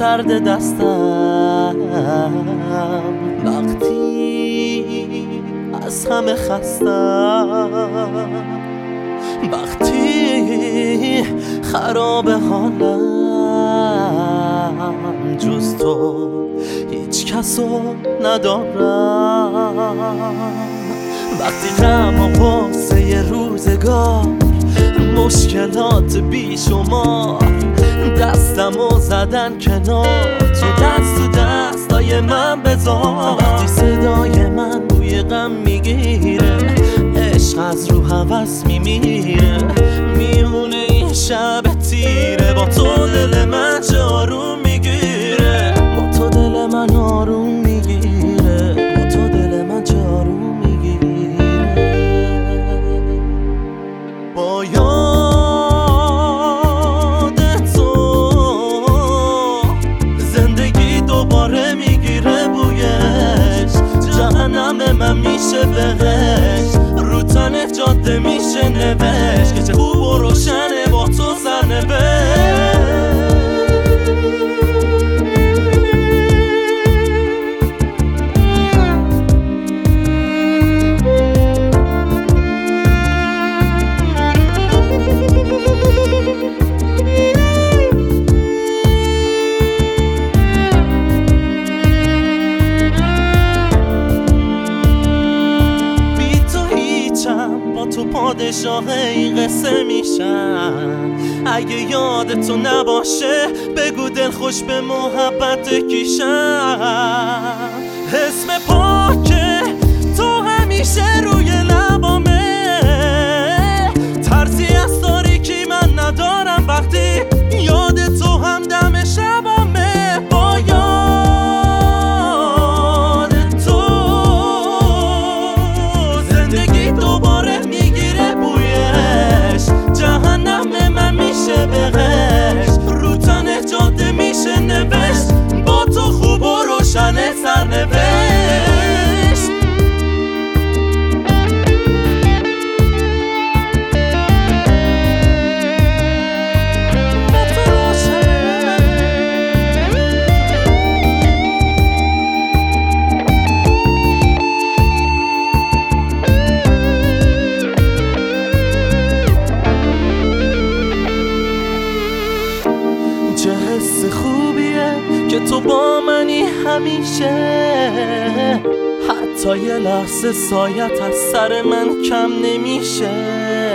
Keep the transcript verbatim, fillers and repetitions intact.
سرد دستم وقتی از همه خستم، وقتی خراب حالم جز تو هیچ کسو ندارم، وقتی غم و غصه روزگار مشکلات بیشمار دستمو زدن کنار، تو دست تو دستای من بذار، وقتی صدای من بوی غم میگیره عشق از رو هوس میمیره، میمونه این شب تیره با تو دل من چه آروم میگیره، با تو دل من آروم میگیره، با تو دل من چه آروم میگیره. با یاد تو زندگی دوباره میگیره بویش، جهنم من میشه بهش، رو تن جاده میشه نوشت که چه خوب و روشنه با تو سرنوشت. با تو پادشاه این قصه میشم، اگه یاد تو نباشه بگو دل خوش به محبت کیشم، اسم پاکه تو همیشه روی لبامه، ترسی از تاریکی من ندارم وقتی یاد تو هم دم شبامه، با یاد تو زندگی دوباره میگیره بویش، جهنم من میشه بهش، رو تن جاده میشه نوشت، با تو خوب و روشن سرنوشت. چه حس خوبیه که تو با منی همیشه، حتی یه لحظه سایت از سر من کم نمیشه،